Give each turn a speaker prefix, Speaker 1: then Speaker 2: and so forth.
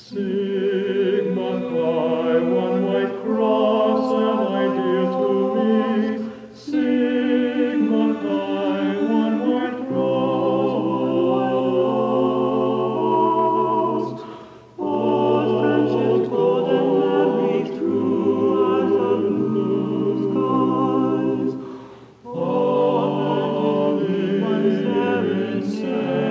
Speaker 1: Sigma Chi, one white cross, and ideal to me. Sigma Chi, one white cross. All friendship good and very true as the blue skies. Amen. Once there in